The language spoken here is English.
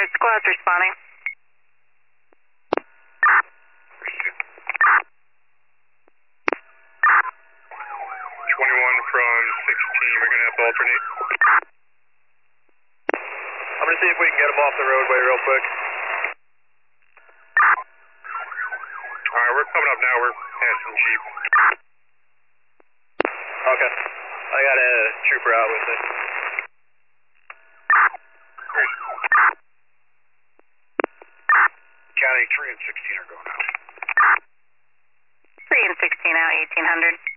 1800, squad's responding. 21 from 16, we're gonna have to alternate. I'm gonna see if we can get them off the roadway real quick. Alright, we're coming up now, we're passing Jeep. Okay. I got a trooper out with me. County 3 and 16 are going out. 3 and 16 out, 1800.